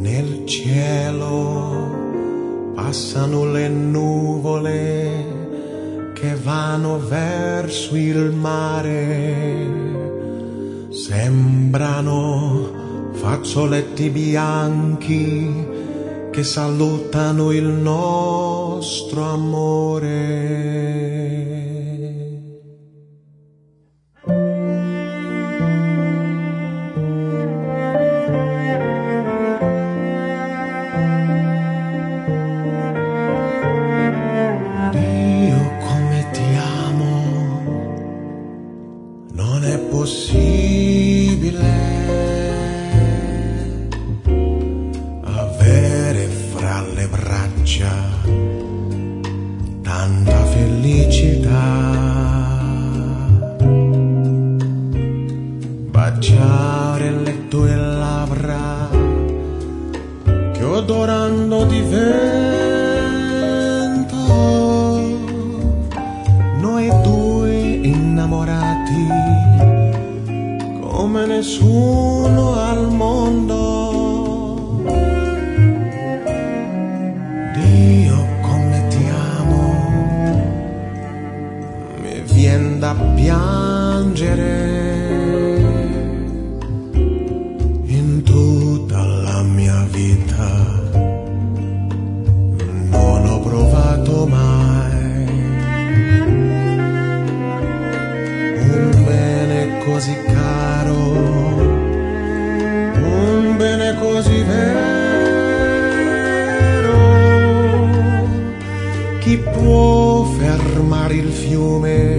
Nel cielo passano le nuvole che vanno verso il mare. Sembrano fazzoletti bianchi che salutano il nostro amore. Non è possibile avere fra le braccia tanta felicità, baciare le tue labbra che odorando di vento, noi due innamorati come nessuno al mondo. Dio, come ti amo, mi vien da piangere. In tutta la mia vita non ho provato mai un bene così caro, un bene così vero. Chi può fermare il fiume